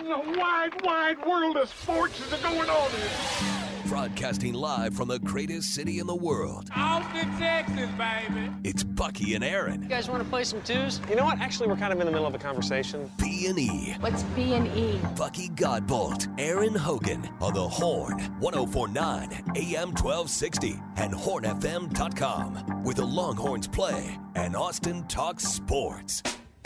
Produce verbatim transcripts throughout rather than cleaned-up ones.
in the wide, wide world of sports is going on here? Broadcasting live from the greatest city in the world. Austin, Texas, baby. It's Bucky and Aaron. You guys want to play some twos? You know what? Actually, we're kind of in the middle of a conversation. B and E. What's B and E? Bucky Godbolt, Aaron Hogan on the Horn, one oh four point nine A M twelve sixty and horn f m dot com, where the Longhorns play and Austin talks sports.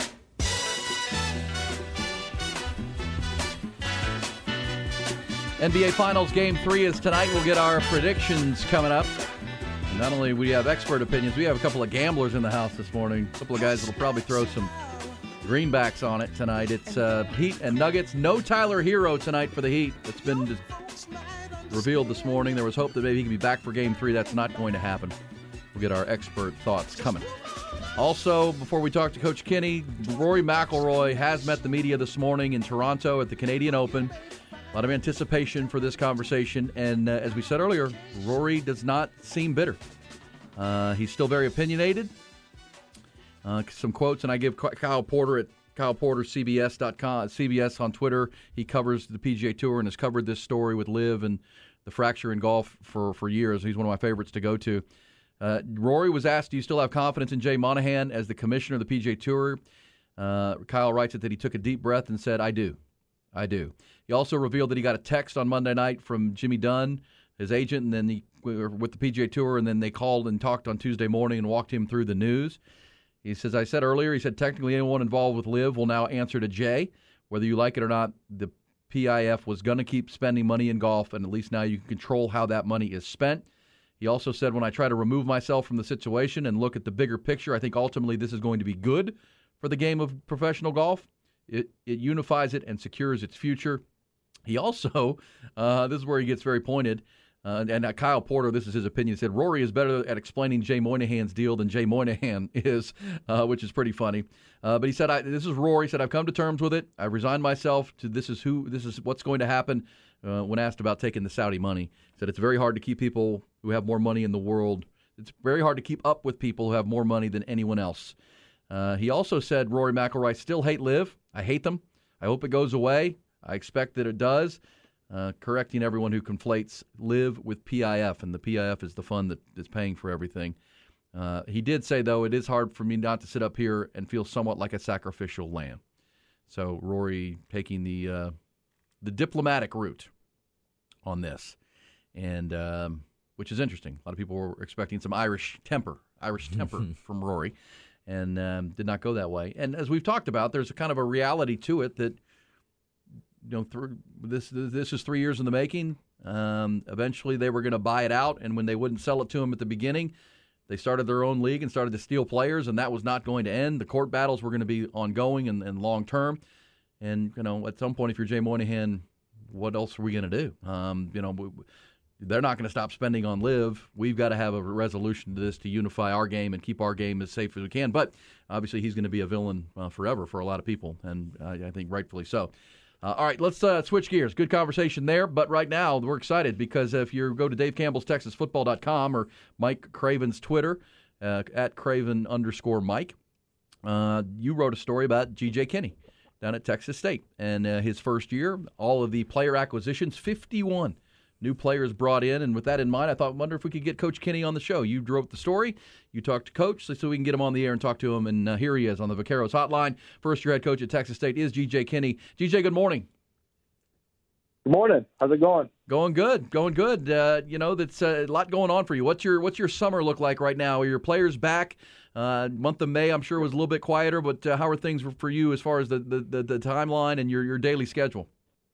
N B A Finals Game three is tonight. We'll get our predictions coming up. And not only we have expert opinions, we have a couple of gamblers in the house this morning. A couple of guys that will probably throw some greenbacks on it tonight. It's uh, Heat and Nuggets. No Tyler Hero tonight for the Heat. It's been revealed this morning. There was hope that maybe he could be back for Game three. That's not going to happen. We'll get our expert thoughts coming. Also, before we talk to Coach Kinney, Rory McIlroy has met the media this morning in Toronto at the Canadian Open. A lot of anticipation for this conversation, and uh, as we said earlier, Rory does not seem bitter. Uh, he's still very opinionated. Uh, some quotes, and I give Kyle Porter at Kyle Porter C B S dot com, C B S on Twitter. He covers the P G A Tour and has covered this story with Liv and the fracture in golf for, for years. He's one of my favorites to go to. Uh, Rory was asked, do you still have confidence in Jay Monahan as the commissioner of the P G A Tour? Uh, Kyle writes it that he took a deep breath and said, I do. I do. He also revealed that he got a text on Monday night from Jimmy Dunn, his agent, and then he with the P G A Tour, and then they called and talked on Tuesday morning and walked him through the news. He says, I said earlier, he said, technically anyone involved with Liv will now answer to Jay. Whether you like it or not, the P I F was going to keep spending money in golf, and at least now you can control how that money is spent. He also said, when I try to remove myself from the situation and look at the bigger picture, I think ultimately this is going to be good for the game of professional golf. It, it unifies it and secures its future. He also, uh, this is where he gets very pointed, uh, and uh, Kyle Porter, this is his opinion, said Rory is better at explaining Jay Moynihan's deal than Jay Moynihan is, uh, which is pretty funny. Uh, but he said, I, this is Rory, he said, I've come to terms with it. I've resigned myself to this is who, this is what's going to happen. Uh, when asked about taking the Saudi money, he said it's very hard to keep people who have more money in the world. It's very hard to keep up with people who have more money than anyone else. Uh, he also said, Rory McIlroy, still hate Liv. I hate them. I hope it goes away. I expect that it does. Uh, correcting everyone who conflates Liv with P I F, and the P I F is the fund that is paying for everything. Uh, he did say, though, it is hard for me not to sit up here and feel somewhat like a sacrificial lamb. So Rory taking the uh, the diplomatic route on this, and um, which is interesting. A lot of people were expecting some Irish temper, Irish temper from Rory. And um, did not go that way. And as we've talked about, there's a kind of a reality to it that, you know, through, this this is three years in the making. Um, eventually, they were going to buy it out, and when they wouldn't sell it to them at the beginning, they started their own league and started to steal players, and that was not going to end. The court battles were going to be ongoing and, and long term. And you know, at some point, if you're Jay Moynihan, what else are we going to do? Um, you know. We, They're not going to stop spending on Liv. We've got to have a resolution to this to unify our game and keep our game as safe as we can. But obviously, he's going to be a villain uh, forever for a lot of people, and uh, I think rightfully so. Uh, all right, let's uh, switch gears. Good conversation there. But right now, we're excited because if you go to Dave Campbell's Texas Football dot com or Mike Craven's Twitter, uh, at Craven underscore Mike, uh, you wrote a story about G J Kinney down at Texas State. And uh, his first year, all of the player acquisitions, fifty-one. New players brought in, and with that in mind, I thought, wonder if we could get Coach Kinney on the show. You wrote the story. You talked to Coach, so we can get him on the air and talk to him, and uh, here he is on the Vaqueros Hotline. First-year head coach at Texas State is G J Kinney. G J, good morning. Good morning. How's it going? Going good. Going good. Uh, you know, that's uh, a lot going on for you. What's your What's your summer look like right now? Are your players back? Uh, month of May, I'm sure, was a little bit quieter, but uh, how are things for you as far as the, the, the, the timeline and your, your daily schedule?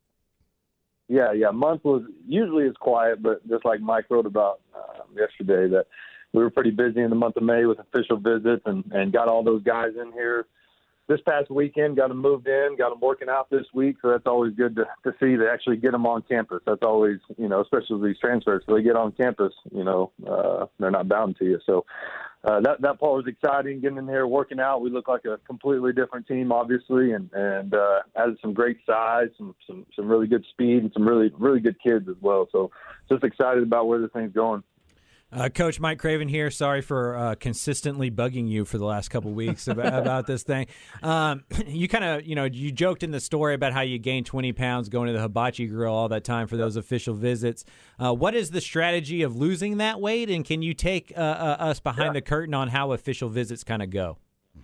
Yeah, yeah. Month was usually is quiet, but just like Mike wrote about uh, yesterday, that we were pretty busy in the month of May with official visits and, and got all those guys in here this past weekend. Got them moved in, got them working out this week. So that's always good to, to see. They actually get them on campus. That's always, you know, especially with these transfers. So they get on campus, you know, uh, they're not bound to you. So uh, that that part was exciting. Getting in here, working out. We look like a completely different team, obviously, and and uh, added some great size, some some some really good speed, and some really really good kids as well. So just excited about where this thing's going. Uh, Coach Mike Craven here. Sorry for uh, consistently bugging you for the last couple weeks about, about this thing. Um, you kind of, you know, you joked in the story about how you gained twenty pounds going to the hibachi grill all that time for those official visits. Uh, what is the strategy of losing that weight, and can you take uh, uh, us behind yeah. the curtain on how official visits kind of go?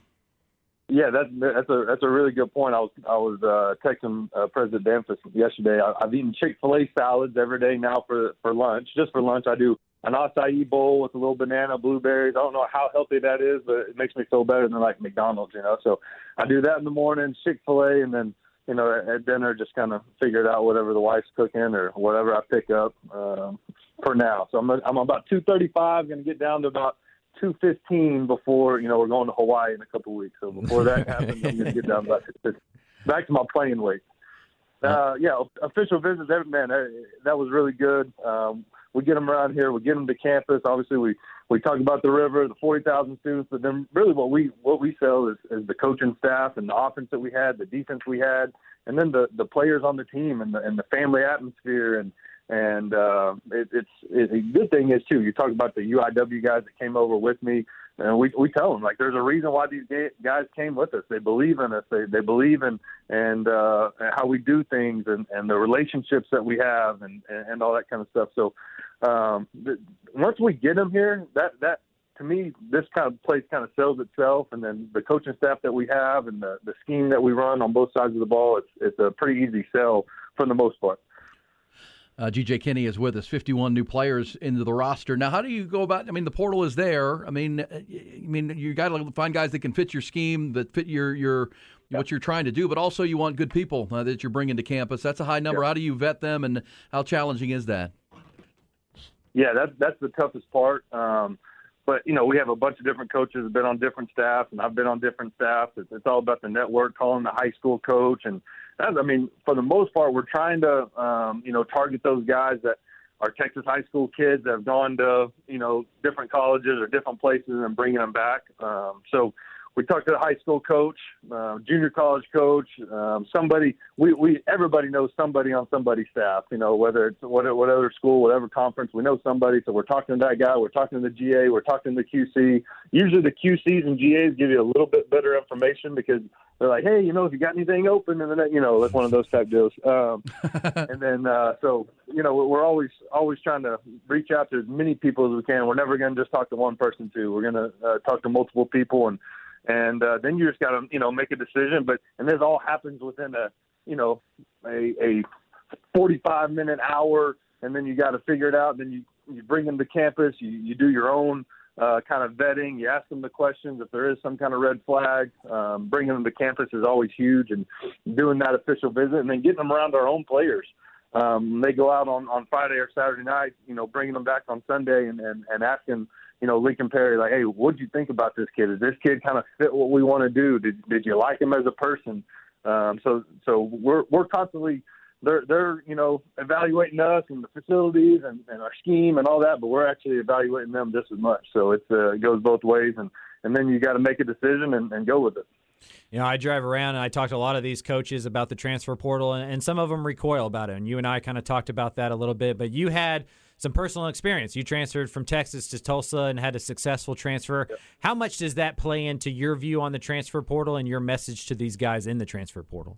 Yeah, that's that's a that's a really good point. I was I was uh, texting uh, President Danfus yesterday. I, I've eaten Chick-fil-A salads every day now for for lunch. Just for lunch, I do an acai bowl with a little banana, blueberries. I don't know how healthy that is, but it makes me feel better than like McDonald's, you know. So I do that in the morning, Chick-fil-A, and then you know at, at dinner just kind of figure it out whatever the wife's cooking or whatever I pick up um, for now. So I'm I'm about two thirty-five, going to get down to about two fifteen before, you know, we're going to Hawaii in a couple of weeks. So before that happens, I'm going to get down back to, back to my playing weight. Uh, yeah, official visits, man, that was really good. Um, we get them around here. We get them to campus. Obviously, we, we talk about the river, the forty thousand students, but then really what we what we sell is, is the coaching staff and the offense that we had, the defense we had, and then the, the players on the team and the, and the family atmosphere. And And uh, it, it's it, a good thing is, too, you talk about the U I W guys that came over with me, and we we tell them, like, there's a reason why these guys came with us. They believe in us. They they believe in and uh, how we do things and, and the relationships that we have and, and all that kind of stuff. So um, the, once we get them here, that, that to me, this kind of place kind of sells itself. And then the coaching staff that we have and the, the scheme that we run on both sides of the ball, it's, it's a pretty easy sell for the most part. Uh, G J Kinney is with us, fifty-one new players into the roster. Now, how do you go about, I mean, the portal is there. I mean, I mean, you got to find guys that can fit your scheme, that fit your, your yeah. what you're trying to do, but also you want good people uh, that you're bringing to campus. That's a high number. Yeah. How do you vet them, and how challenging is that? Yeah, that's, that's the toughest part. Um, but, you know, we have a bunch of different coaches that have been on different staffs, and I've been on different staffs. It's, it's all about the network, calling the high school coach. And, I mean, for the most part, we're trying to, um, you know, target those guys that are Texas high school kids that have gone to, you know, different colleges or different places and bringing them back. Um, so we talked to the high school coach, uh, junior college coach, um, somebody. We, we everybody knows somebody on somebody's staff. You know, whether it's whatever, whatever school, whatever conference, we know somebody. So we're talking to that guy. We're talking to the G A. We're talking to the Q C. Usually the Q Cs and G As give you a little bit better information because they're like, hey, you know, if you got anything open, and then you know, that's one of those type deals. Um, and then uh, so you know, we're always always trying to reach out to as many people as we can. We're never going to just talk to one person too. We're going to uh, talk to multiple people and. And uh, then you just got to, you know, make a decision. But and this all happens within a, you know, a, a forty-five minute hour, and then you got to figure it out. Then you, you bring them to campus. You, you do your own uh, kind of vetting. You ask them the questions. If there is some kind of red flag, um, bringing them to campus is always huge. And doing that official visit, and then getting them around our own players. Um, they go out on, on Friday or Saturday night, you know, bringing them back on Sunday and, and, and asking, you know, Lincoln Perry, like, hey, what'd you think about this kid? Does this kid kind of fit what we want to do? Did did you like him as a person? Um, so so we're we're constantly they're they're you know evaluating us and the facilities and, and our scheme and all that, but we're actually evaluating them just as much. So it's uh, it goes both ways, and, and then you got to make a decision and, and go with it. You know, I drive around and I talk to a lot of these coaches about the transfer portal, and, and some of them recoil about it. And you and I kind of talked about that a little bit, but you had some personal experience. You transferred from Texas to Tulsa and had a successful transfer. Yep. How much does that play into your view on the transfer portal and your message to these guys in the transfer portal?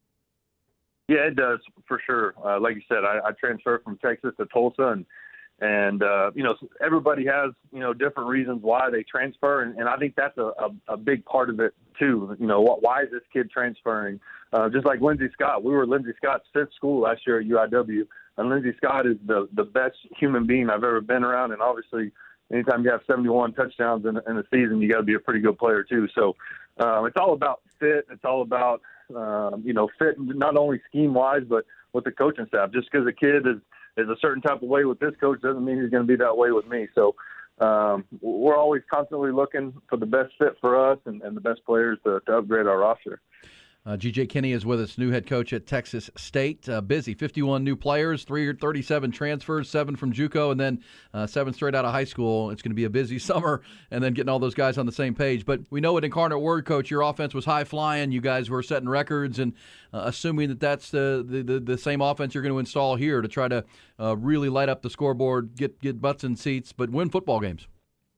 Yeah, it does for sure. Uh, like you said, I, I transferred from Texas to Tulsa, and And, uh, you know, everybody has, you know, different reasons why they transfer. And, and I think that's a, a, a big part of it, too. You know, what, why is this kid transferring? Uh, just like Lindsey Scott. We were Lindsey Scott's fifth school last year at U I W. And Lindsey Scott is the, the best human being I've ever been around. And obviously, anytime you have seventy-one touchdowns in, in a season, you got to be a pretty good player, too. So uh, it's all about fit. It's all about, um, you know, fit not only scheme-wise, but with the coaching staff. Just because a kid is, is a certain type of way with this coach doesn't mean he's going to be that way with me. So um, we're always constantly looking for the best fit for us and, and the best players to, to upgrade our roster. Uh, G J Kinney is with us, new head coach at Texas State. Uh, busy, fifty-one new players, three hundred thirty-seven transfers, seven from JUCO, and then uh, seven straight out of high school. It's going to be a busy summer, and then getting all those guys on the same page. But we know at Incarnate Word, Coach, your offense was high-flying. You guys were setting records, and uh, assuming that that's the, the, the, the same offense you're going to install here to try to uh, really light up the scoreboard, get, get butts in seats, but win football games.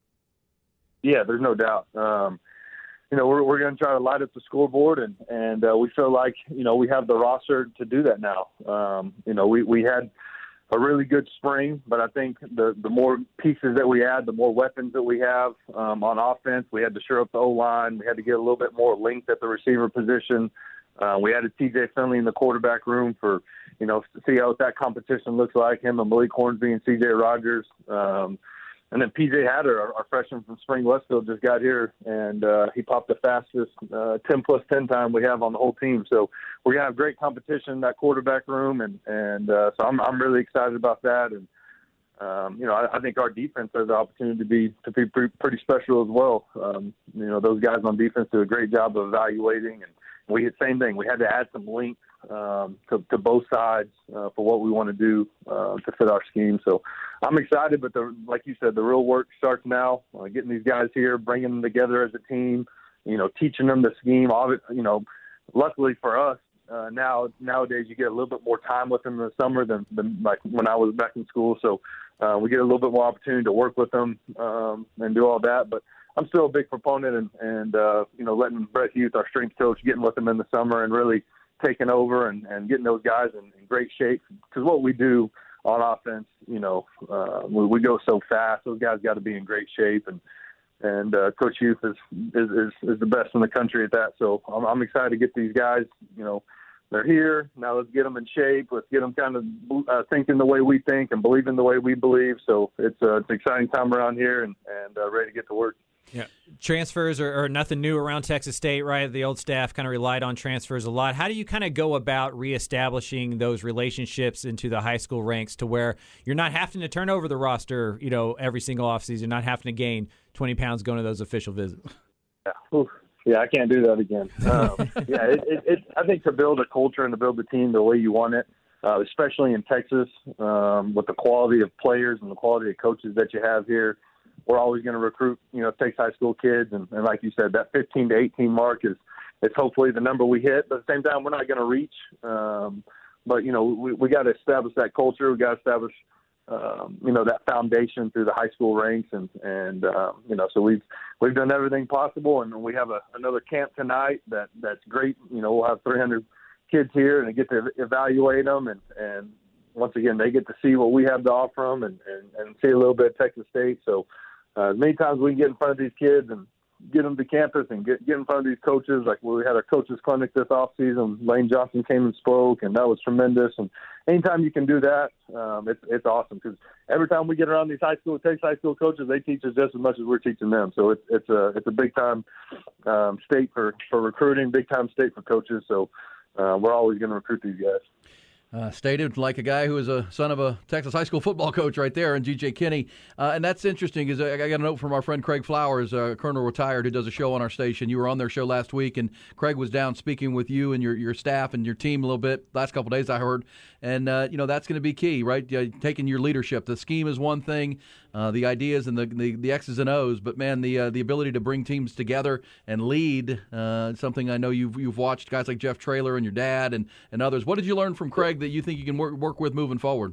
Yeah, there's no doubt. Um, You know, we're we're going to try to light up the scoreboard, and and uh, we feel like you know we have the roster to do that now. Um, you know, we, we had a really good spring, but I think the the more pieces that we add, the more weapons that we have um, on offense. We had to shore up the O line. We had to get a little bit more length at the receiver position. Uh, we added T J Finley in the quarterback room for you know to see how that competition looks like. Him and Malik Hornsby and C J Rogers. Um, And then P J Hatter, our, our freshman from Spring Westfield, just got here, and uh, he popped the fastest uh, ten plus ten time we have on the whole team. So we're gonna have great competition in that quarterback room, and and uh, so I'm I'm really excited about that. And um, you know, I, I think our defense has the opportunity to be to be pretty, pretty special as well. Um, you know, those guys on defense do a great job of evaluating, and we had same thing. We had to add some length um, to, to both sides uh, for what we want to do uh, to fit our scheme. So I'm excited, but the, like you said, the real work starts now. Uh, getting these guys here, bringing them together as a team. You know, teaching them the scheme. All it, you know, luckily for us, uh, now nowadays you get a little bit more time with them in the summer than, than like when I was back in school. So uh, we get a little bit more opportunity to work with them um, and do all that. But I'm still a big proponent, and, and uh, you know, letting Brett Hughes, our strength coach, getting with them in the summer and really taking over and, and getting those guys in, in great shape. Because what we do on offense, you know, uh, we, we go so fast. Those guys got to be in great shape, and and uh, Coach Hughes is, is is is the best in the country at that. So I'm, I'm excited to get these guys. You know, they're here now. Let's get them in shape. Let's get them kind of uh, thinking the way we think and believing the way we believe. So it's, uh, it's an exciting time around here, and and uh, ready to get to work. Yeah, transfers are, are nothing new around Texas State, right? The old staff kind of relied on transfers a lot. How do you kind of go about reestablishing those relationships into the high school ranks to where you're not having to turn over the roster, you know, every single offseason, not having to gain twenty pounds going to those official visits? Yeah, Oof. yeah I can't do that again. Um, yeah, it, it, it, I think to build a culture and to build the team the way you want it, uh, especially in Texas, um, with the quality of players and the quality of coaches that you have here, we're always going to recruit, you know, Texas high school kids. And, and like you said, that fifteen to eighteen mark is, is hopefully the number we hit. But at the same time, we're not going to reach. Um, but, you know, we, we got to establish that culture. We got to establish, um, you know, that foundation through the high school ranks. And, and um, you know, so we've we've done everything possible. And we have a, another camp tonight that, that's great. You know, we'll have three hundred kids here and get to evaluate them. And, and once again, they get to see what we have to offer them and, and, and see a little bit of Texas State. So, Uh, as many times we can get in front of these kids and get them to campus and get, get in front of these coaches. Like we had our coaches clinic this offseason. Lane Johnson came and spoke, and that was tremendous. And anytime you can do that, um, it's, it's awesome because every time we get around these high school, Texas high school coaches, they teach us just as much as we're teaching them. So it's, it's a, it's a big time um, state for, for recruiting, big time state for coaches. So uh, we're always going to recruit these guys. Uh, stated like a guy who is a son of a Texas high school football coach right there, and G J Kinney. Uh, and that's interesting because I got a note from our friend Craig Flowers, uh, Colonel retired, who does a show on our station. You were on their show last week, and Craig was down speaking with you and your, your staff and your team a little bit last couple of days, I heard. And, uh, you know, that's going to be key, right? Uh, taking your leadership. The scheme is one thing, uh, the ideas and the, the the X's and O's, but, man, the uh, the ability to bring teams together and lead, uh, something I know you've you've watched guys like Jeff Traylor and your dad and, and others. What did you learn from Craig that you think you can work, work with moving forward?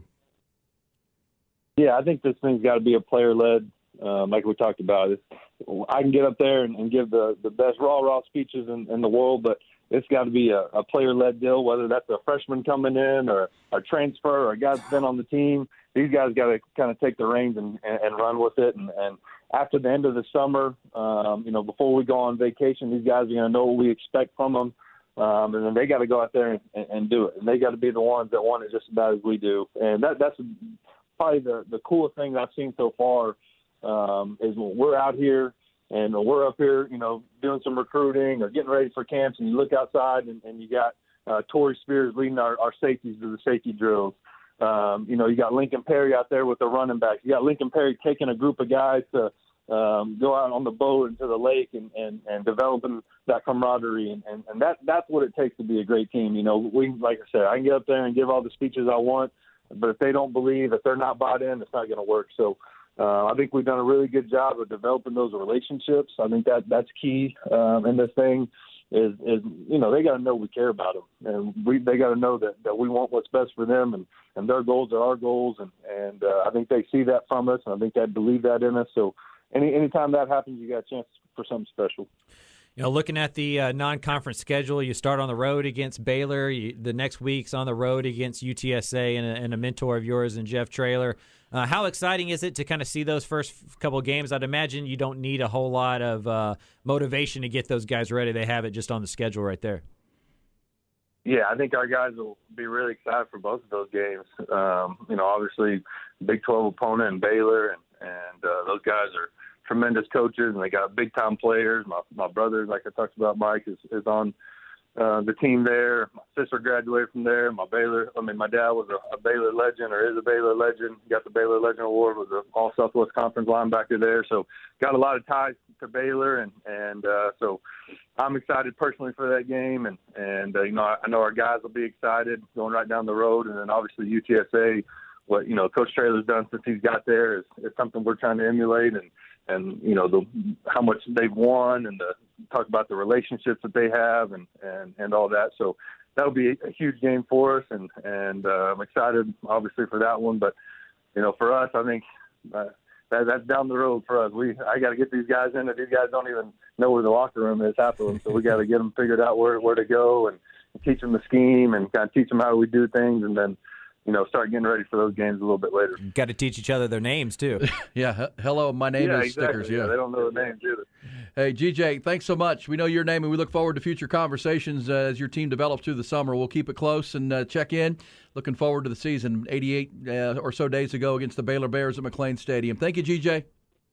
Yeah, I think this thing's got to be a player-led, um, like we talked about. It's, I can get up there and, and give the, the best raw-raw speeches in, in the world, but it's got to be a, a player-led deal, whether that's a freshman coming in or a transfer or a guy that's been on the team. These guys got to kind of take the reins and, and, and run with it. And, and after the end of the summer, um, you know, before we go on vacation, these guys are going to know what we expect from them. Um, and then they got to go out there and, and do it. And they got to be the ones that want it just about as we do. And that, that's probably the, the coolest thing that I've seen so far um, is when we're out here and we're up here, you know, doing some recruiting or getting ready for camps, and you look outside and, and you got uh, Torrey Spears leading our, our safeties to the safety drills. Um, you know, you got Lincoln Perry out there with the running backs. You got Lincoln Perry taking a group of guys to um, go out on the boat into the lake and, and, and developing that camaraderie. And, and, and that that's what it takes to be a great team. You know, we like I said, I can get up there and give all the speeches I want, but if they don't believe, if they're not bought in, it's not going to work. So uh, I think we've done a really good job of developing those relationships. I think that that's key um, in this thing. Is, is you know, they got to know we care about them, and we they got to know that, that we want what's best for them, and, and their goals are our goals, and and uh, I think they see that from us, and I think they believe that in us. So any anytime that happens, you got a chance for something special. You know, looking at the uh, non-conference schedule, you start on the road against Baylor. You, the next week's on the road against U T S A and a, and a mentor of yours in Jeff Traylor. Uh, how exciting is it to kind of see those first couple of games? I'd imagine you don't need a whole lot of uh, motivation to get those guys ready. They have it just on the schedule right there. Yeah, I think our guys will be really excited for both of those games. Um, you know, obviously, Big twelve opponent in Baylor, and, and uh, those guys are tremendous coaches, and they got big-time players. My my brother, like I talked about, Mike, is, is on uh, the team there. My sister graduated from there. My Baylor, I mean, my dad was a, a Baylor legend, or is a Baylor legend. He got the Baylor Legend Award, was an All-Southwest Conference linebacker there. So got a lot of ties to Baylor, and and uh, so I'm excited personally for that game, and and uh, you know I, I know our guys will be excited going right down the road, and then obviously U T S A. What you know, Coach Traylor's done since he's got there is, is something we're trying to emulate, and and you know the how much they've won, and the talk about the relationships that they have, and and, and all that. So that'll be a, a huge game for us, and and uh, I'm excited obviously for that one. But you know, for us, I think uh, that, that's down the road for us. We I got to get these guys in. That these guys don't even know where the locker room is, half of them. So we got to get them figured out where where to go, and teach them the scheme, and kind of teach them how we do things, and then, you know, start getting ready for those games a little bit later. Got to teach each other their names, too. yeah. H- hello, my name yeah, is exactly. Stickers. Yeah. yeah, they don't know the names either. Hey, G J, thanks so much. We know your name, and we look forward to future conversations uh, as your team develops through the summer. We'll keep it close and uh, check in. Looking forward to the season. eighty-eight uh, or so days ago against the Baylor Bears at McLean Stadium. Thank you, G J.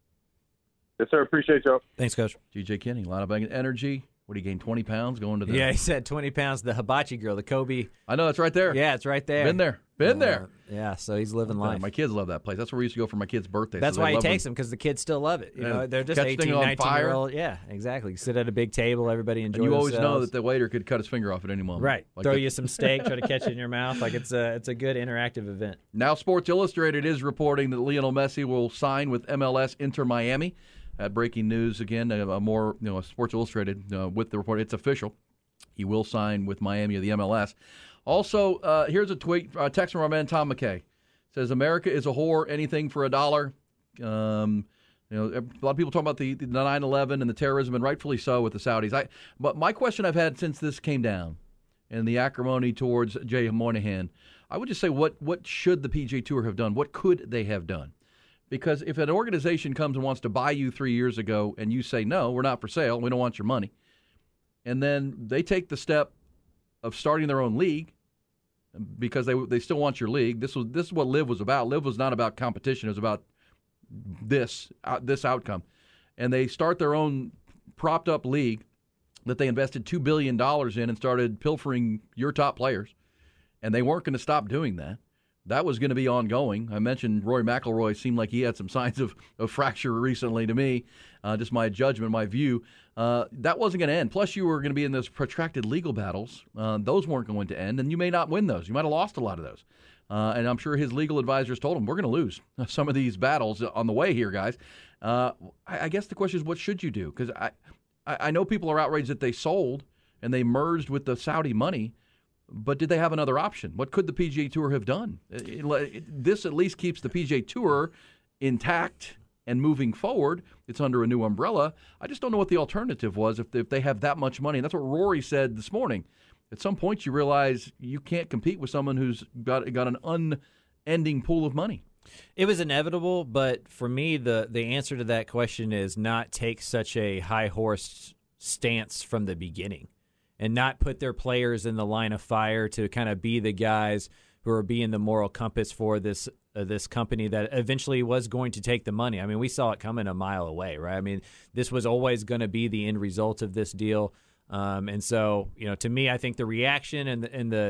Yes, sir. Appreciate y'all. Thanks, Coach. G J Kinney, a lot of energy. What, he gained twenty pounds going to the... Yeah, he said twenty pounds. The hibachi grill, the Kobe. I know, it's right there. Yeah, it's right there. Been there. Been uh, there. Yeah, so he's living life. My kids love that place. That's where we used to go for my kids' birthdays. That's so why he love takes when, them, because the kids still love it. You Yeah. know, they're just Catch eighteen, things on nineteen-year-old. fire. Yeah, exactly. Sit at a big table, everybody enjoys And you always themselves. know that the waiter could cut his finger off at any moment. Right. Like Throw that. you some steak, try to catch it in your mouth. Like it's a it's a good interactive event. Now, Sports Illustrated is reporting that Lionel Messi will sign with M L S Inter Miami. At breaking news again, a, a more you know, Sports Illustrated uh, with the report. It's official. He will sign with Miami of the M L S. Also, uh, here's a tweet, uh, text from our man Tom McKay. Says, America is a whore, anything for a dollar. Um, you know, a lot of people talk about the, the nine eleven and the terrorism, and rightfully so with the Saudis. I, but my question I've had since this came down and the acrimony towards Jay Monahan, I would just say, what what should the P G A Tour have done? What could they have done? Because if an organization comes and wants to buy you three years ago and you say, no, we're not for sale, we don't want your money, and then they take the step of starting their own league because they they still want your league. This was this is what Live was about. Live was not about competition. It was about this uh, this outcome. And they start their own propped up league that they invested two billion dollars in and started pilfering your top players. And they weren't going to stop doing that. That was going to be ongoing. I mentioned Rory McIlroy seemed like he had some signs of, of fracture recently to me, uh, just my judgment, my view. Uh, that wasn't going to end. Plus, you were going to be in those protracted legal battles. Uh, those weren't going to end, and you may not win those. You might have lost a lot of those. Uh, and I'm sure his legal advisors told him, we're going to lose some of these battles on the way here, guys. Uh, I, I guess the question is, what should you do? Because I, I know people are outraged that they sold and they merged with the Saudi money. But did they have another option? What could the P G A Tour have done? It, it, this at least keeps the P G A Tour intact and moving forward. It's under a new umbrella. I just don't know what the alternative was if they, if they have that much money. And that's what Rory said this morning. At some point, you realize you can't compete with someone who's got got an unending pool of money. It was inevitable, but for me, the, the answer to that question is not take such a high horse stance from the beginning. And not put their players in the line of fire to kind of be the guys who are being the moral compass for this uh, this company that eventually was going to take the money. I mean, we saw it coming a mile away, right? I mean, this was always going to be the end result of this deal. Um, and so, you know, to me, I think the reaction and the, and the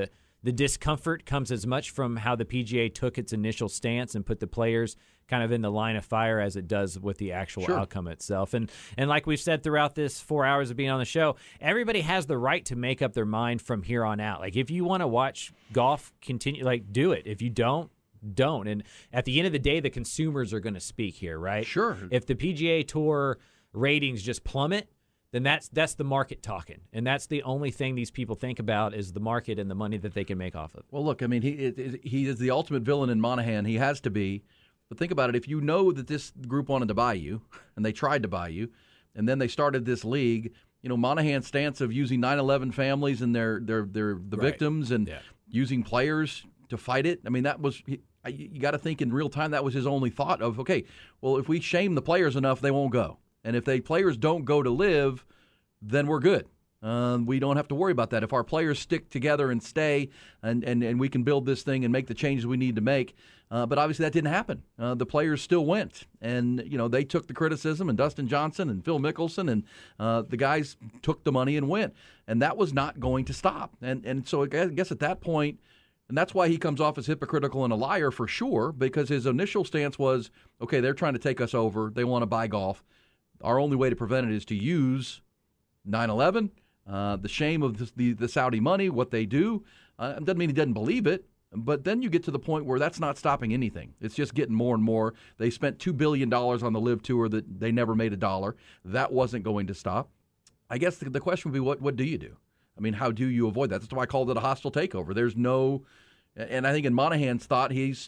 the discomfort comes as much from how the P G A took its initial stance and put the players kind of in the line of fire as it does with the actual Sure. outcome itself. And and like we've said throughout this four hours of being on the show, everybody has the right to make up their mind from here on out. Like if you want to watch golf continue, like do it. If you don't, don't. And at the end of the day, the consumers are going to speak here, right? Sure. If the P G A Tour ratings just plummet, then that's that's the market talking. And that's the only thing these people think about is the market and the money that they can make off of it. Well, look, I mean, he it, it, he is the ultimate villain in Monahan. He has to be. But think about it. If you know that this group wanted to buy you, and they tried to buy you, and then they started this league, you know, Monahan's stance of using nine eleven families and their their their the Right. victims and Yeah. using players to fight it. I mean, that was he, I- you got to think in real time. That was his only thought of, okay, well, if we shame the players enough, they won't go, and if the players don't go to live, then we're good. Uh, we don't have to worry about that. If our players stick together and stay, and, and, and we can build this thing and make the changes we need to make. Uh, but obviously that didn't happen. Uh, the players still went, and you know they took the criticism, and Dustin Johnson and Phil Mickelson and uh, the guys took the money and went, and that was not going to stop. And and so I guess at that point, and that's why he comes off as hypocritical and a liar for sure, because his initial stance was, okay, they're trying to take us over. They want to buy golf. Our only way to prevent it is to use nine eleven. Uh, the shame of the, the, the Saudi money, what they do. Uh, doesn't mean he doesn't believe it, but then you get to the point where that's not stopping anything. It's just getting more and more. They spent two billion dollars on the Live Tour that they never made a dollar. That wasn't going to stop. I guess the, the question would be, what, what do you do? I mean, how do you avoid that? That's why I called it a hostile takeover. There's no, and I think in Monahan's thought, he's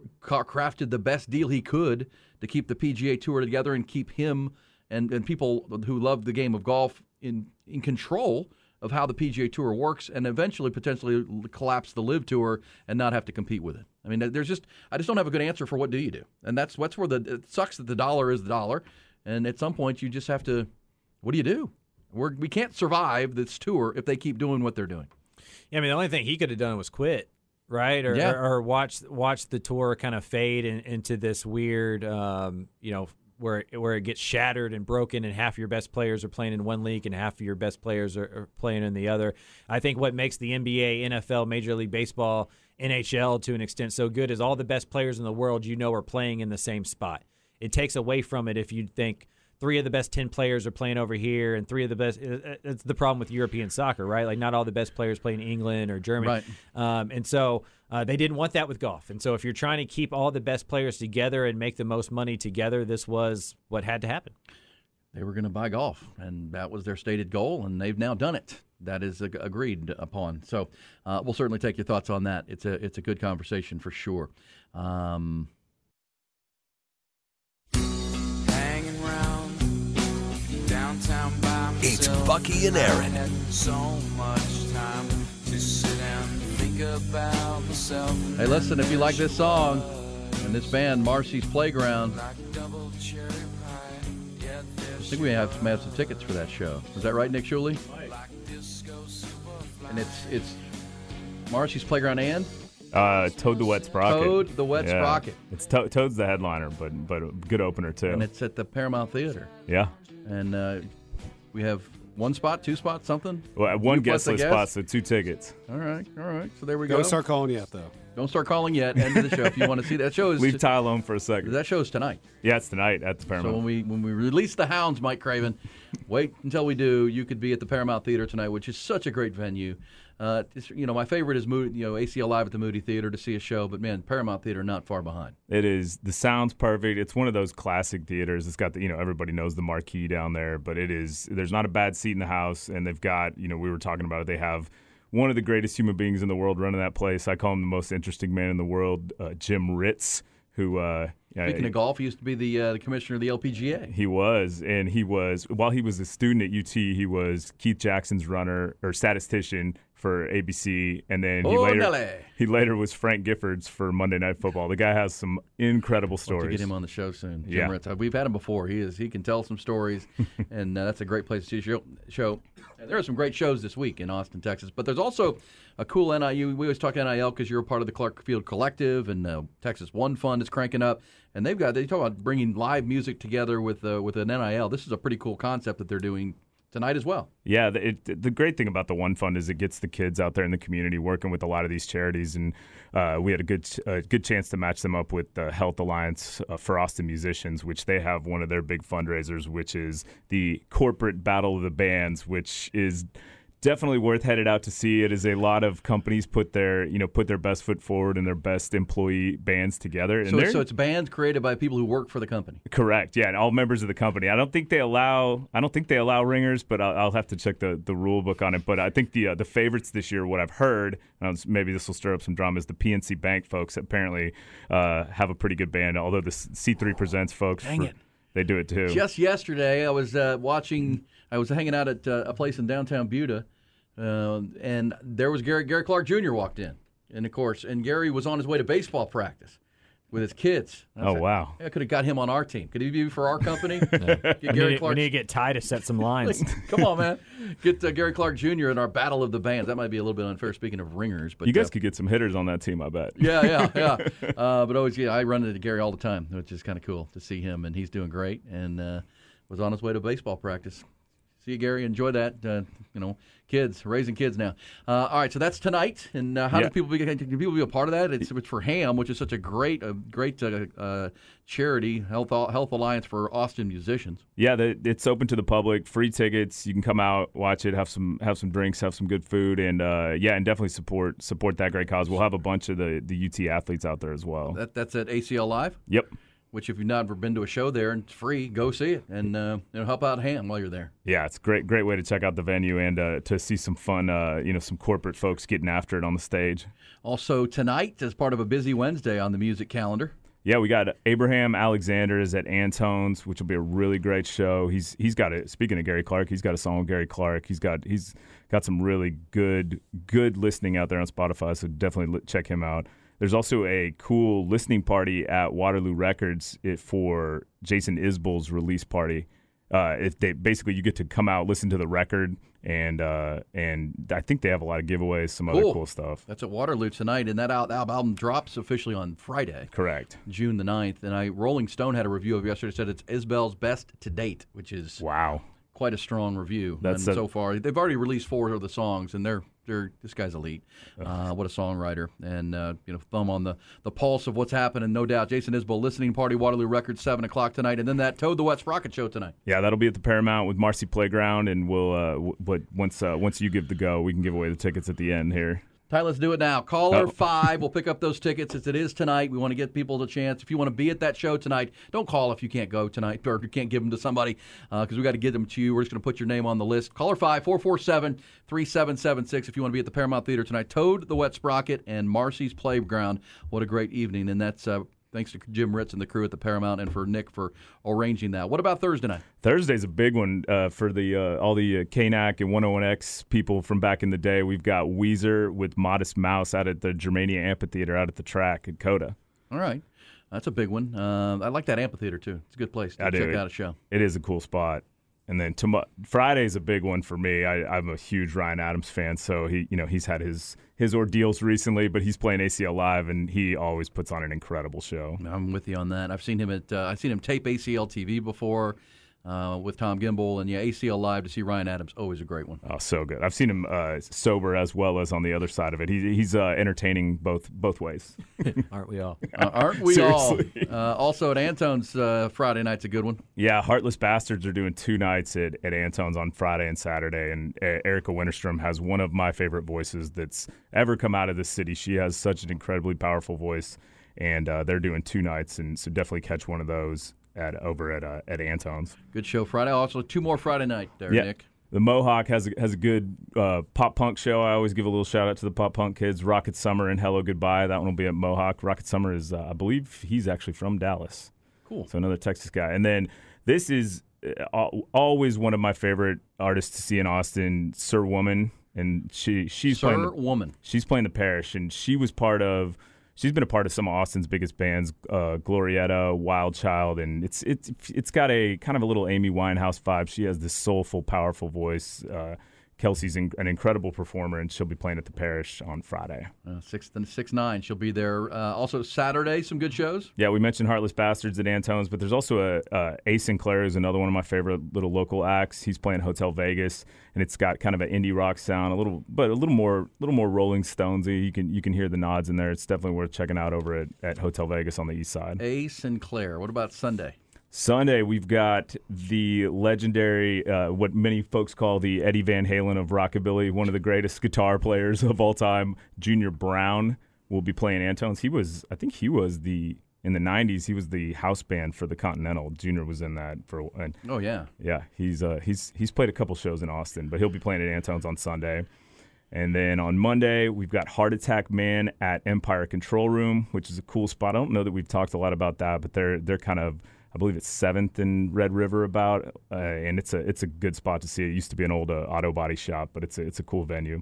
crafted the best deal he could to keep the P G A Tour together and keep him and, and people who love the game of golf in in control of how the P G A Tour works, and eventually potentially collapse the Live Tour and not have to compete with it. I mean, there's just I just don't have a good answer for what do you do, and that's that's where the it sucks that the dollar is the dollar, and at some point you just have to, what do you do? We're, we can't survive this tour if they keep doing what they're doing. Yeah, I mean, the only thing he could have done was quit, right? Or, Yeah. or, or watch watch the tour kind of fade in, into this weird, um, you know, where where it gets shattered and broken, and half your best players are playing in one league and half of your best players are, are playing in the other. I think what makes the N B A, N F L, Major League Baseball, N H L to an extent so good is all the best players in the world you know are playing in the same spot. It takes away from it if you think three of the best ten players are playing over here and three of the best. It's the problem with European soccer, right? Like not all the best players play in England or Germany. Right. Um, and so uh, they didn't want that with golf. And so if you're trying to keep all the best players together and make the most money together, this was what had to happen. They were going to buy golf, and that was their stated goal, and they've now done it. That is ag- agreed upon. So uh, we'll certainly take your thoughts on that. It's a it's a good conversation for sure. Um, Hanging round downtown by myself. It's Bucky and Aaron. I had so much time to sit down and think about myself. hey, listen, if you like this song and this band, Marcy's Playground, Like a double cherry pie. Yeah, I there's think we have some, have some tickets for that show. Is that right, Nick Shuley? like disco superfly. And it's it's Marcy's Playground and Uh, Toad the Wet Sprocket. Toad the Wet Yeah. Sprocket. It's to- Toad's the headliner, but but a good opener too. And it's at the Paramount Theater. yeah. And uh, we have one spot, two spots, something? Well, one You plus guest a list guest? spot, so two tickets. All right, all right. So there we go. Don't start calling yet, though. Don't start calling yet. End of the show if you want to see that show. Is Leave Ty alone for a second. that show is tonight. Yeah, it's tonight at the So Paramount. when we when we release the Hounds, Mike Craven, wait until we do. You could be at the Paramount Theater tonight, which is such a great venue. Uh, it's, you know, my favorite is Moody, you know, A C L Live at the Moody Theater to see a show, but man, Paramount Theater not far behind. It is. The sound's perfect. It's one of those classic theaters. It's got the, you know, everybody knows the marquee down there, but it is, there's not a bad seat in the house, and they've got, you know, we were talking about it, they have one of the greatest human beings in the world running that place. I call him the most interesting man in the world, uh, Jim Ritz, who, uh, Speaking of golf, he used to be the uh, the commissioner of the L P G A. He was, and he was, while he was a student at U T, he was Keith Jackson's runner or statistician for A B C, and then he Oh, later Nelly. he later was Frank Gifford's for Monday Night Football. The guy has some incredible To stories. get him on the show soon, Jim Yeah. Ritz. Uh, We've had him before. He is he can tell some stories, and uh, that's a great place to see a show. show. And there are some great shows this week in Austin, Texas, but there's also a cool N I U. We always talk N I L because you're a part of the Clark Field Collective, and uh, Texas One Fund is cranking up, and they've got they talk about bringing live music together with uh, with an N I L. This is a pretty cool concept that they're doing tonight as well. Yeah, the, it, the great thing about the One Fund is it gets the kids out there in the community working with a lot of these charities, and uh, we had a good a good chance to match them up with the Health Alliance uh, for Austin Musicians, which they have one of their big fundraisers, which is the Corporate Battle of the Bands, which is definitely worth headed out to see. It is a lot of companies put their you know put their best foot forward and their best employee bands together. And So, so it's bands created by people who work for the company. Correct. Yeah, and all members of the company. I don't think they allow. I don't think they allow ringers, but I'll, I'll have to check the, the rule book on it. But I think the uh, the favorites this year, what I've heard, and maybe this will stir up some drama, is the P N C Bank folks. Apparently, uh, have a pretty good band. Although the C three Presents folks, Dang for, it. they do it too. Just yesterday, I was uh, watching. I was hanging out at uh, a place in downtown Buda, uh, and there was Gary Gary Clark Junior walked in, and of course, and Gary was on his way to baseball practice with his kids. I Oh said, wow! I could have got him on our team. Could he be for our company? Get We Gary need, Clark. we need to get Ty to set some lines. Come on, man. Get uh, Gary Clark Junior in our battle of the bands. That might be a little bit unfair. Speaking of ringers, but You guys uh, could get some hitters on that team, I bet. yeah, yeah, yeah. Uh, but always, yeah, I run into Gary all the time, which is kind of cool to see him, and he's doing great. And uh, was on his way to baseball practice. See you, Gary. Enjoy that. Uh, you know, kids raising kids now. Uh, all right, so that's tonight. And uh, how Yeah. do people be, can people be a part of that? It's, it's for HAM, which is such a great, a great uh, uh, charity, Health Health Alliance for Austin Musicians. Yeah, the, it's open to the public. Free tickets. You can come out, watch it, have some have some drinks, have some good food, and uh, yeah, and definitely support support that great cause. We'll have a bunch of the, the U T athletes out there as well. That that's at A C L Live. Yep. Which, if you've never been to a show there and it's free, go see it and uh, you know, help out HAM while you're there. Yeah, it's a great great way to check out the venue and uh, to see some fun, uh, you know, some corporate folks getting after it on the stage. Also tonight, as part of a busy Wednesday on the music calendar. Yeah, we got Abraham Alexander is at Antone's, which will be a really great show. He's he's got a speaking of Gary Clark, he's got a song with Gary Clark. He's got he's got some really good good listening out there on Spotify, so definitely check him out. There's also a cool listening party at Waterloo Records it, for Jason Isbell's release party. Uh, if they basically you get to come out, listen to the record, and uh, and I think they have a lot of giveaways, some other Cool. cool stuff. That's at Waterloo tonight, and that al- album drops officially on Friday, Correct. June the ninth. And I Rolling Stone had a review of it yesterday, said it's Isbell's best to date, which is Wow. quite a strong review. That's and a- so far, they've already released four of the songs, and they're they're this guy's elite. Uh, what a songwriter, and uh, you know, thumb on the, the pulse of what's happening. No doubt, Jason Isbell listening party, Waterloo Records, seven o'clock tonight, and then that Toad the Wet Sprocket show tonight. Yeah, that'll be at the Paramount with Marcy Playground, and we'll. Uh, w- but once uh, once you give the go, we can give away the tickets at the end here. Ty, let's do it now. Caller Oh. five. We'll pick up those tickets as it is tonight. We want to get people the chance. If you want to be at that show tonight, don't call if you can't go tonight or if you can't give them to somebody because we got to get them to you. We're just going to put your name on the list. Caller five, four four seven, three seven seven six if you want to be at the Paramount Theater tonight. Toad, the Wet Sprocket, and Marcy's Playground. What a great evening. And that's uh, thanks to Jim Ritz and the crew at the Paramount and for Nick for arranging that. What about Thursday night? Thursday's a big one uh, for the uh, all the uh, K N A C and one oh one X people from back in the day. We've got Weezer with Modest Mouse out at the Germania Amphitheater out at the track at Coda. All right. That's a big one. Uh, I like that amphitheater, too. It's a good place to I do. check out a show. It is a cool spot. And then tom- Friday's a big one for me. I, I'm a huge Ryan Adams fan, so he, you know, he's had his his ordeals recently, but he's playing A C L Live, and he always puts on an incredible show. I'm with you on that. I've seen him at uh, I've seen him tape A C L T V before uh, with Tom Gimbel, and yeah, A C L Live to see Ryan Adams, always a great one. Oh, so good. I've seen him uh, sober as well as on the other side of it. He, he's uh, entertaining both both ways. Aren't we all? Uh, aren't we all? Seriously. Uh, also at Antone's uh, Friday night's a good one. Yeah, Heartless Bastards are doing two nights at, at Antone's on Friday and Saturday, and uh, Erica Winterstrom has one of my favorite voices that's ever come out of this city. She has such an incredibly powerful voice, and uh, they're doing two nights, and so definitely catch one of those at over at uh, at Antone's. Good show Friday. Also two more Friday night there, Yeah. Nick. The Mohawk has a, has a good uh, pop punk show. I always give a little shout out to the pop punk kids. Rocket Summer and Hello Goodbye. That one will be at Mohawk. Rocket Summer is, uh, I believe, he's actually from Dallas. Cool. So another Texas guy. And then this is uh, al- always one of my favorite artists to see in Austin, Sir Woman, and she she's Sir playing the, Woman. she's playing the Parish, and she was part of. She's been a part of some of Austin's biggest bands, uh, Glorietta, Wild Child, and it's it's it's got a kind of a little Amy Winehouse vibe. She has this soulful, powerful voice. Uh, Kelsey's in, an incredible performer, and she'll be playing at the Parish on Friday. Uh, six, six, nine. She'll be there. Uh, also, Saturday, some good shows. Yeah, we mentioned Heartless Bastards at Antone's, but there's also a, a A. Sinclair is another one of my favorite little local acts. He's playing Hotel Vegas, and it's got kind of an indie rock sound, a little, but a little more, little more Rolling Stonesy. You can you can hear the nods in there. It's definitely worth checking out over at, at Hotel Vegas on the east side. A. Sinclair. What about Sunday? Sunday, we've got the legendary, uh, what many folks call the Eddie Van Halen of rockabilly, one of the greatest guitar players of all time, Junior Brown, will be playing Antone's. He was, I think he was the, in the nineties, he was the house band for the Continental. Junior was in that for. And, oh yeah, yeah. He's uh, he's he's played a couple shows in Austin, but he'll be playing at Antone's on Sunday. And then on Monday, we've got Heart Attack Man at Empire Control Room, which is a cool spot. I don't know that we've talked a lot about that, but they're they're kind of, I believe it's seventh in Red River about, uh, and it's a it's a good spot to see. It used to be an old uh, auto body shop, but it's a, it's a cool venue.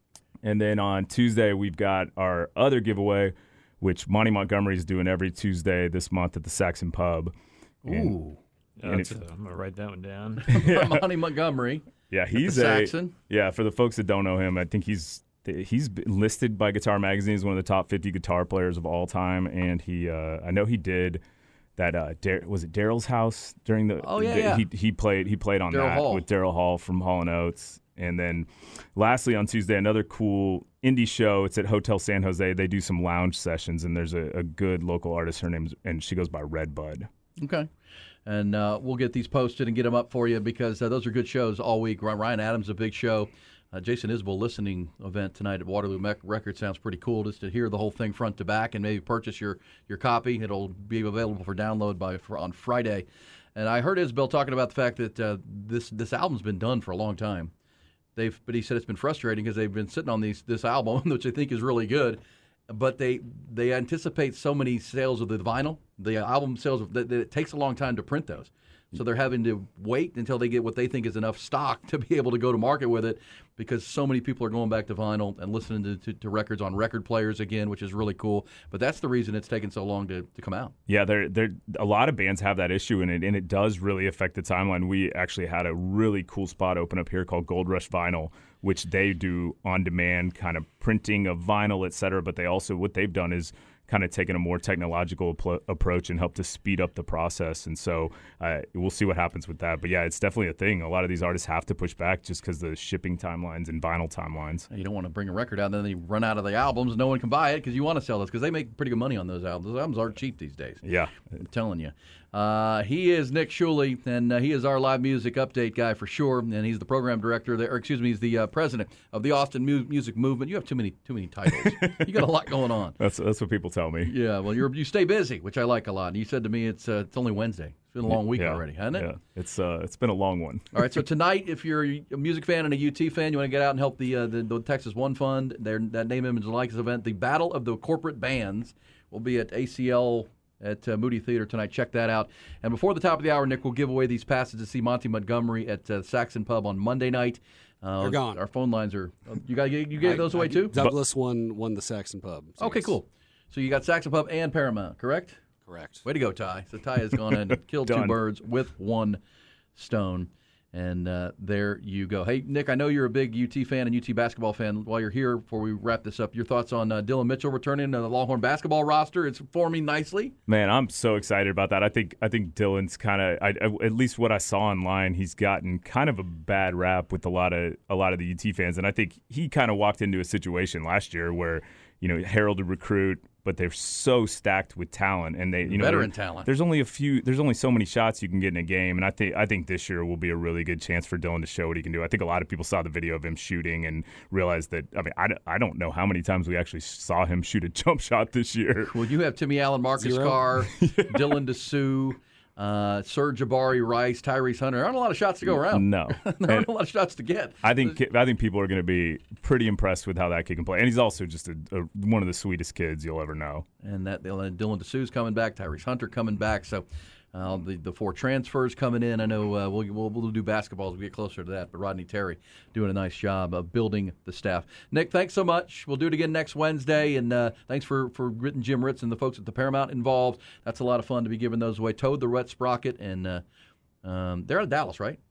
And then on Tuesday, we've got our other giveaway, which Monty Montgomery is doing every Tuesday this month at the Saxon Pub. And, Ooh. and That's, uh, I'm going to write that one down. Monty Montgomery. Yeah, he's a a Saxon. Yeah, for the folks that don't know him, I think he's he's been listed by Guitar Magazine as one of the top fifty guitar players of all time, and he uh, I know he did that. Uh, Dar- was it Daryl's House during the? Oh yeah, the, yeah. He he played he played on Daryl that Hall. with Daryl Hall from Hall and Oates, and then lastly on Tuesday another cool indie show. It's at Hotel San Jose. They do some lounge sessions, and there's a, a good local artist. Her name's and she goes by Red Bud. Okay. And uh, we'll get these posted and get them up for you because uh, those are good shows all week. Ryan Adams, a big show. Uh, Jason Isbell listening event tonight at Waterloo Mech Records sounds pretty cool just to hear the whole thing front to back and maybe purchase your, your copy. It'll be available for download by for, on Friday. And I heard Isbell talking about the fact that uh, this this album's been done for a long time. They've, but he said it's been frustrating because they've been sitting on these this album, which I think is really good. But they they anticipate so many sales of the vinyl, the album sales, that, that it takes a long time to print those. So they're having to wait until they get what they think is enough stock to be able to go to market with it because so many people are going back to vinyl and listening to, to, to records on record players again, which is really cool. But that's the reason it's taken so long to, to come out. Yeah, there there a lot of bands have that issue in it, and it does really affect the timeline. We actually had a really cool spot open up here called Gold Rush Vinyl, which they do on-demand kind of printing of vinyl, et cetera. But they also, what they've done is kind of taken a more technological pl- approach and helped to speed up the process. And so uh, we'll see what happens with that. But yeah, it's definitely a thing. A lot of these artists have to push back just because the shipping timelines and vinyl timelines. You don't want to bring a record out and then they run out of the albums. No one can buy it because you want to sell those because they make pretty good money on those albums. Those albums aren't cheap these days. Yeah. I'm telling you. Uh, he is Nick Shuley, and uh, he is our live music update guy for sure. And he's the program director there, or excuse me, he's the uh, president of the Austin Mu- Music Movement. You have too many too many titles. You got a lot going on. That's that's what people tell me. Yeah, well, you you stay busy, which I like a lot. And you said to me, it's uh, it's only Wednesday. It's been a long week yeah. already, hasn't it? Yeah, it's uh, it's been a long one. All right, so tonight, if you're a music fan and a U T fan, you want to get out and help the uh, the, the Texas One Fund, their that name, image, and likeness event, the Battle of the Corporate Bands, will be at A C L at uh, Moody Theater tonight. Check that out. And before the top of the hour, Nick will give away these passes to see Monty Montgomery at uh, Saxon Pub on Monday night. Uh, They're gone. Our phone lines are. Uh, you got you gave I- those I- away too. Douglas won won the Saxon Pub. So Okay, yes. cool. So you got Saxon Pub and Paramount, correct? Correct. Way to go, Ty. So Ty has gone and killed two Done. birds with one stone. And uh, there you go. Hey, Nick, I know you're a big U T fan and U T basketball fan. While you're here, before we wrap this up, your thoughts on uh, Dylan Mitchell returning to the Longhorn basketball roster? It's forming nicely. Man, I'm so excited about that. I think I think Dylan's kind of, at least what I saw online, he's gotten kind of a bad rap with a lot of a lot of the U T fans, and I think he kind of walked into a situation last year where, you know, heralded recruit, but they're so stacked with talent, and they, you know, Veteran there- talent. There's only a few. There's only so many shots you can get in a game, and I think I think this year will be a really good chance for Dylan to show what he can do. I think a lot of people saw the video of him shooting and realized that. I mean, I, I don't know how many times we actually saw him shoot a jump shot this year. Well, you have Timmy Allen, Marcus Zero. Carr, Dylan DeSue, uh, Serge Jabari Rice, Tyrese Hunter. There aren't a lot of shots to go around. No, There And aren't a lot of shots to get. I think I think people are going to be pretty impressed with how that kid can play, and he's also just a, a, one of the sweetest kids you'll ever know. And that Dylan DeSue's coming back, Tyrese Hunter coming back. So uh, the the four transfers coming in. I know uh, we'll, we'll we'll do basketball as we get closer to that. But Rodney Terry doing a nice job of building the staff. Nick, thanks so much. We'll do it again next Wednesday. And uh, thanks for for getting Jim Ritz and the folks at the Paramount involved. That's a lot of fun to be giving those away. Toad the Rhett Sprocket, and uh, um, they're out of Dallas, right? Toad.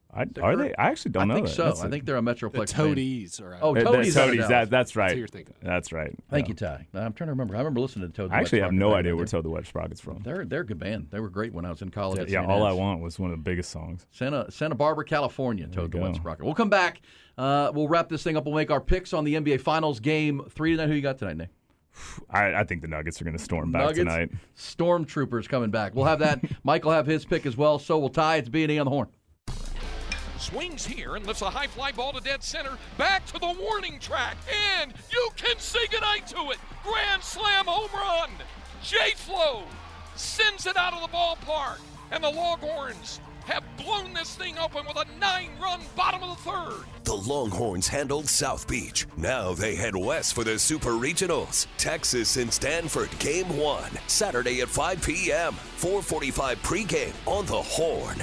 I, are they? I actually don't I know. think that. so. That's I a- think they're a Metroplex. The Toadies are out. Oh, Uh, Toadies. the out of Toadies. Dallas. That, that's right. That's who you're thinking of. That's right. Thank Yeah. you, Ty. I'm trying to remember. I remember listening to Toad. the I actually Wet have Sprocket no back idea in where the day. Toad the Wet Sprocket's from. They're they're a good band. They were great when I was in college. Yeah, at yeah, Saint All I Ed's. Want was one of the biggest songs. Santa Santa Barbara, California. Toad the you Wet go. Sprocket. We'll come back. Uh, we'll wrap this thing up. We'll make our picks on the N B A Finals game three tonight. Who you got tonight, Nick? I, I think the Nuggets are going to storm back Nuggets, tonight. Stormtroopers coming back. We'll have that. Mike will have his pick as well. So will Ty. It's B and E on the horn. Swings here and lifts a high fly ball to dead center. Back to the warning track. And you can say goodnight to it. Grand slam home run. J-Flo sends it out of the ballpark. And the Longhorns have blown this thing open with a nine-run bottom of the third. The Longhorns handled South Beach. Now they head west for the Super Regionals. Texas and Stanford, Game one. Saturday at five p.m. four forty-five pregame on the Horn.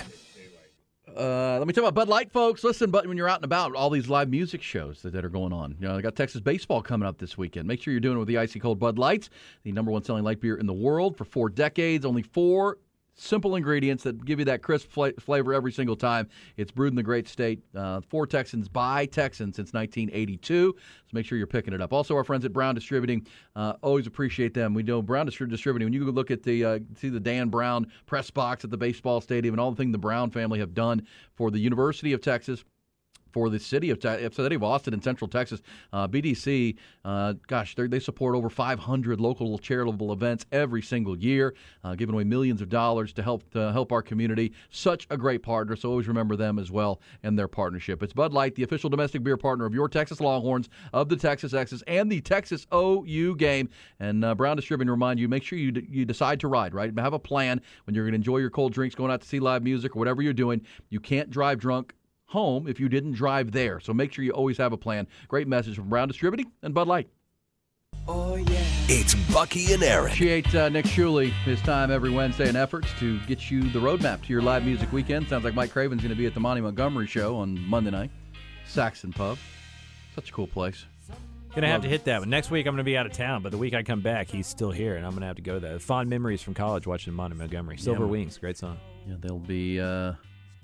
Uh, let me talk about Bud Light, folks. Listen, but when you're out and about, all these live music shows that, that are going on. You know, they got Texas baseball coming up this weekend. Make sure you're doing it with the icy cold Bud Lights, the number one selling light beer in the world for four decades. Only four simple ingredients that give you that crisp fla- flavor every single time. It's brewed in the great state. Uh, for Texans by Texans since nineteen eighty-two. So make sure you're picking it up. Also, our friends at Brown Distributing, uh, always appreciate them. We know Brown Distri- Distributing. When you go look at the uh, see the Dan Brown press box at the baseball stadium and all the things the Brown family have done for the University of Texas, for the city of Te- city of Austin and Central Texas, uh, B D C, uh, gosh, they support over five hundred local charitable events every single year, uh, giving away millions of dollars to help to help our community. Such a great partner, so always remember them as well and their partnership. It's Bud Light, the official domestic beer partner of your Texas Longhorns, of the Texas Exes, and the Texas O U game. And uh, Brown Distributing remind you, make sure you d- you decide to ride, right? Have a plan when you're going to enjoy your cold drinks, going out to see live music, or whatever you're doing. You can't drive drunk home if you didn't drive there. So make sure you always have a plan. Great message from Brown Distributing and Bud Light. Oh, yeah. It's Bucky and Aaron. Appreciate uh, Nick Shuley, his time every Wednesday and efforts to get you the roadmap to your live music weekend. Sounds like Mike Craven's going to be at the Monty Montgomery show on Monday night. Saxon Pub. Such a cool place. Gonna have to hit that one. Next week I'm gonna be out of town, but the week I come back, he's still here, and I'm gonna have to go there. Fond memories from college watching Monty Montgomery. Silver Yeah. Wings, great song. Yeah, they'll be uh,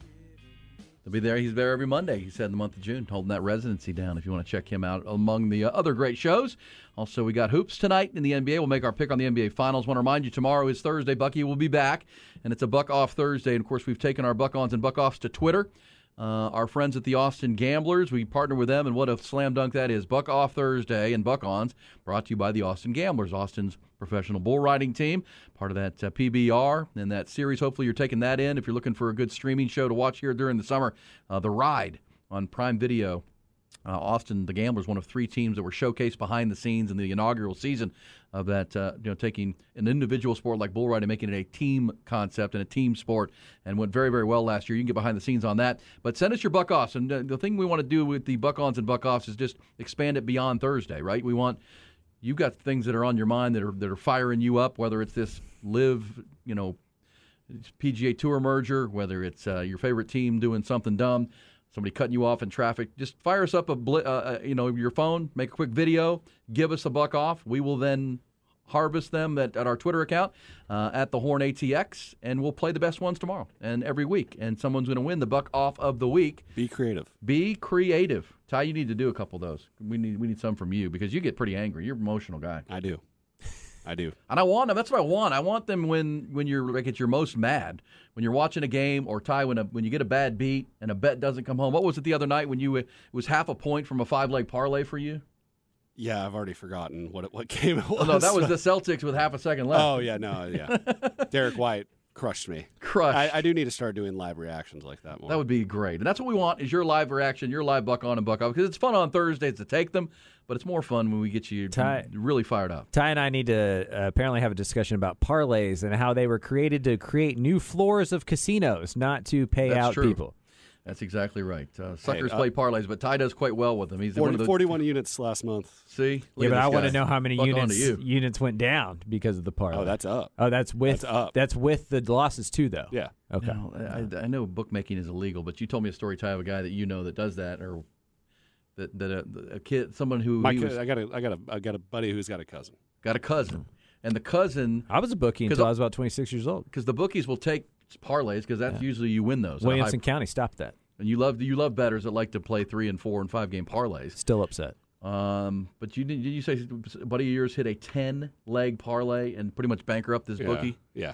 they'll be there. He's there every Monday. He said in the month of June, holding that residency down. If you want to check him out among the uh, other great shows. Also, we got hoops tonight in the N B A. We'll make our pick on the N B A Finals. Want to remind you, tomorrow is Thursday. Bucky will be back, and it's a Buck Off Thursday. And of course, we've taken our Buck Ons and Buck Offs to Twitter. Uh, our friends at the Austin Gamblers, we partner with them, and what a slam dunk that is. Buck Off Thursday and Buck Ons, brought to you by the Austin Gamblers, Austin's professional bull riding team, part of that uh, P B R and that series. Hopefully you're taking that in. If you're looking for a good streaming show to watch here during the summer, uh, The Ride on Prime Video. Uh, Austin, the Gamblers, one of three teams that were showcased behind the scenes in the inaugural season of that, uh, you know, taking an individual sport like bull riding, making it a team concept and a team sport, and went very, very well last year. You can get behind the scenes on that. But send us your Buck Offs. And uh, the thing we want to do with the Buck Ons and Buck Offs is just expand it beyond Thursday, right? We want, you've got things that are on your mind that are that are firing you up, whether it's this live, you know, P G A Tour merger, whether it's uh, your favorite team doing something dumb, somebody cutting you off in traffic. Just fire us up a bli- uh, you know, your phone, make a quick video, give us a buck off. We will then harvest them at, at our Twitter account uh, at the Horn A T X, and we'll play the best ones tomorrow and every week. And someone's going to win the buck off of the week. Be creative. Be creative. Ty, you need to do a couple of those. We need we need some from you because you get pretty angry. You're an emotional guy. I do. I do. And I want them. That's what I want. I want them when, when you're like at your most mad, when you're watching a game, or Ty, when a, when you get a bad beat and a bet doesn't come home. What was it the other night when you it was half a point from a five leg parlay for you? Yeah, I've already forgotten what it, what game it was. Oh, no, that was the Celtics with half a second left. Oh yeah, no, yeah. Derek White crushed me. Crushed. I, I do need to start doing live reactions like that more. That would be great. And that's what we want is your live reaction, your live buck on and buck off, because it's fun on Thursdays to take them, but it's more fun when we get you Ty, really fired up. Ty and I need to uh, apparently have a discussion about parlays and how they were created to create new floors of casinos, not to pay That's out true. people. That's exactly right. Uh, suckers Hey, uh, play parlays, but Ty does quite well with them. He's one forty, of the forty-one units last month. See, Look Yeah, at but this I want to guy. know how many Buck on to units you. units went down because of the parlay. Oh, that's up. Oh, that's with That's up. that's with the losses too, though. Yeah. Okay. Now, I, I know bookmaking is illegal, but you told me a story, Ty, of a guy that you know that does that, or that that a, a kid, someone who My, he co- was, I got a, I got a, I got a buddy who's got a cousin. got a cousin, and the cousin, I was a bookie 'Cause until I- I was about twenty-six years old. because the bookies will take parlays, because that's usually you win those. at a high- Williamson County stopped that. And you love you love bettors that like to play three and four and five game parlays. Still upset. Um, but you did you say a buddy of yours hit a ten leg parlay and pretty much bankrupt this Yeah. bookie? Yeah.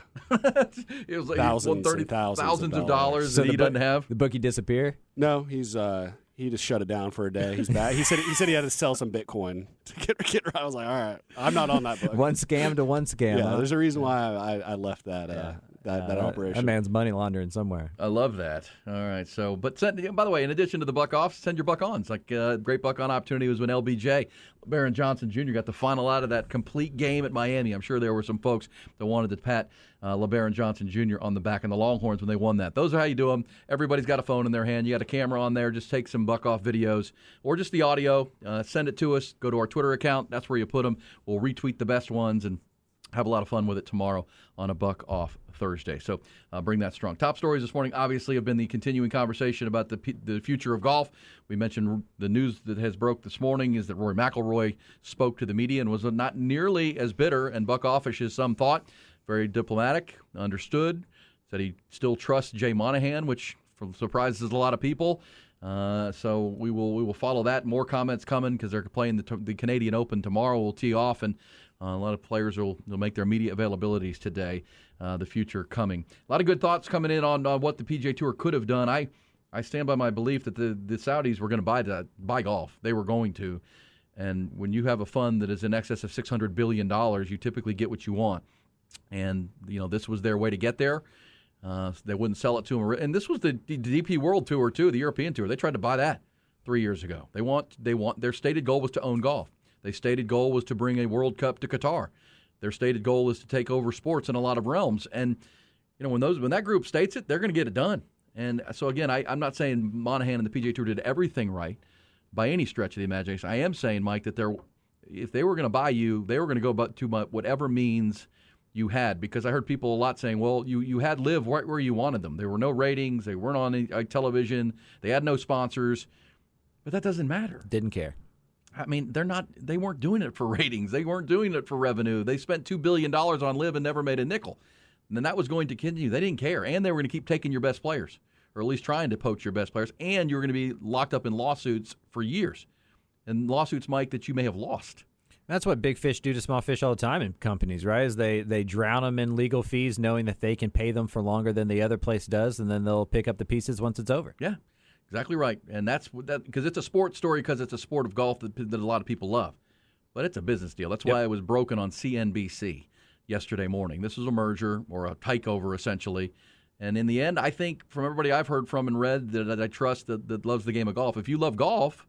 It was like Thousands he won thirty and thousands of thousands of dollars. dollars So that the he book- doesn't have. The bookie disappear? No, he's uh he just shut it down for a day. He's back. He said he said he had to sell some Bitcoin to get get right. I was like, all right, I'm not on that book. One scam to one scam. yeah, huh? there's a reason why I, I left that uh, that, that Uh, operation. That man's money laundering somewhere. I love that. All right. So, but send, by the way, in addition to the buck offs, send your buck ons. Like uh, great buck on opportunity was when L B J, Baron Johnson Junior got the final out of that complete game at Miami. I'm sure there were some folks that wanted to pat uh, LeBaron Johnson Junior on the back and the Longhorns when they won that. Those are how you do them. Everybody's got a phone in their hand. You got a camera on there. Just take some buck off videos or just the audio. Uh, send it to us. Go to our Twitter account. That's where you put them. We'll retweet the best ones and have a lot of fun with it tomorrow on a buck off Thursday. So uh, bring that strong. Top stories this morning obviously have been the continuing conversation about the the future of golf. We mentioned the news that has broke this morning is that Rory McIlroy spoke to the media and was not nearly as bitter and buck offish as some thought. Very diplomatic, understood, said he still trusts Jay Monahan, which surprises a lot of people. Uh, so we will we will follow that. More comments coming because they're playing the, the Canadian Open tomorrow. We'll tee off, and uh, a lot of players will, will make their media availabilities today. Uh, the future coming. A lot of good thoughts coming in on, on what the P G A Tour could have done. I, I stand by my belief that the, the Saudis were going to buy that, buy golf. They were going to. And when you have a fund that is in excess of six hundred billion dollars, you typically get what you want. And, you know, this was their way to get there. Uh, they wouldn't sell it to them. And this was the D P World Tour, too, the European Tour. They tried to buy that three years ago. They want, they want, their stated goal was to own golf. Their stated goal was to bring a World Cup to Qatar. Their stated goal is to take over sports in a lot of realms. And, you know, when those when that group states it, they're going to get it done. And so, again, I, I'm not saying Monahan and the P G A Tour did everything right by any stretch of the imagination. I am saying, Mike, that they're, if they were going to buy you, they were going to go about to whatever means you had. Because I heard people a lot saying, well, you, you had Live right where you wanted them. There were no ratings. They weren't on any, uh, television. They had no sponsors. But that doesn't matter. Didn't care. I mean, they're not. They weren't doing it for ratings. They weren't doing it for revenue. They spent two billion dollars on Live and never made a nickel. And then that was going to continue. They didn't care. And they were going to keep taking your best players, or at least trying to poach your best players. And you were going to be locked up in lawsuits for years. And lawsuits, Mike, that you may have lost. That's what big fish do to small fish all the time in companies, right? Is they, they drown them in legal fees knowing that they can pay them for longer than the other place does, and then they'll pick up the pieces once it's over. Yeah. Exactly right, and that's that because it's a sports story because it's a sport of golf that, that a lot of people love, but it's a business deal. That's why Yep. it was broken on C N B C yesterday morning. This is a merger or a takeover essentially, and in the end, I think from everybody I've heard from and read that, that I trust that, that loves the game of golf. If you love golf,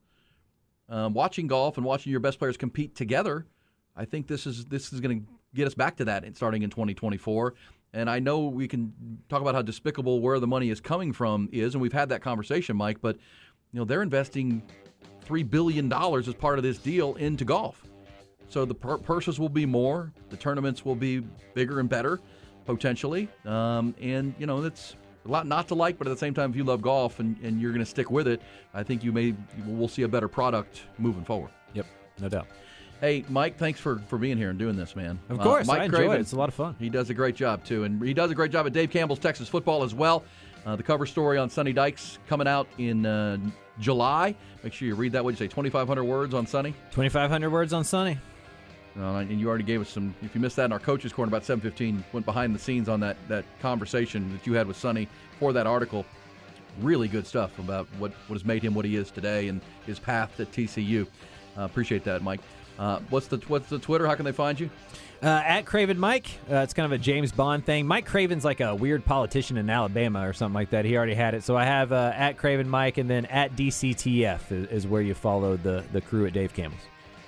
um, watching golf and watching your best players compete together, I think this is this is going to get us back to that starting in twenty twenty-four. And I know we can talk about how despicable where the money is coming from is, and we've had that conversation, Mike, but you know they're investing three billion dollars as part of this deal into golf. So the pur- purses will be more, the tournaments will be bigger and better, potentially. Um, and, you know, it's a lot not to like, but at the same time, if you love golf and, and you're going to stick with it, I think you may we'll see a better product moving forward. Yep, no doubt. Hey, Mike, thanks for, for being here and doing this, man. Of course, uh, Mike I enjoy Craven, it. It's a lot of fun. He does a great job, too. And he does a great job at Dave Campbell's Texas Football as well. Uh, the cover story on Sonny Dykes coming out in uh, July. Make sure you read that. What did you say, twenty-five hundred words on Sonny? twenty-five hundred words on Sonny. Uh, and you already gave us some, if you missed that in our coaches' corner about seven fifteen, went behind the scenes on that, that conversation that you had with Sonny for that article. Really good stuff about what, what has made him what he is today and his path at T C U. Uh, appreciate that, Mike. Uh, what's the what's the Twitter? How can they find you? Uh, at Craven Mike. Uh, it's kind of a James Bond thing. Mike Craven's like a weird politician in Alabama or something like that. He already had it. So I have uh, at Craven Mike, and then at D C T F is, is where you follow the, the crew at Dave Campbell's.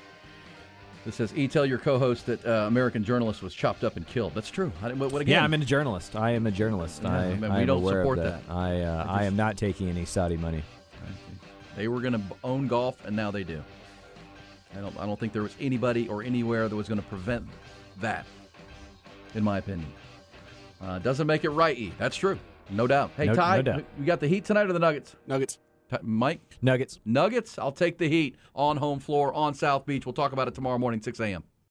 This says, E, tell your co-host that uh, American Journalist was chopped up and killed. That's true. I, what, what again? Yeah, I'm a journalist. I am a journalist. Yeah, I, I mean, we I am don't aware support of that. that. I, uh, I just- I am not taking any Saudi money. They were going to own golf, and now they do. I don't. I don't think there was anybody or anywhere that was going to prevent that, in my opinion. Uh, doesn't make it right, E. That's true. No doubt. Hey, No- Ty, no doubt. we got the Heat tonight or the Nuggets? Nuggets. Ty, Mike? Nuggets. Nuggets? I'll take the Heat on home floor on South Beach. We'll talk about it tomorrow morning, six a.m.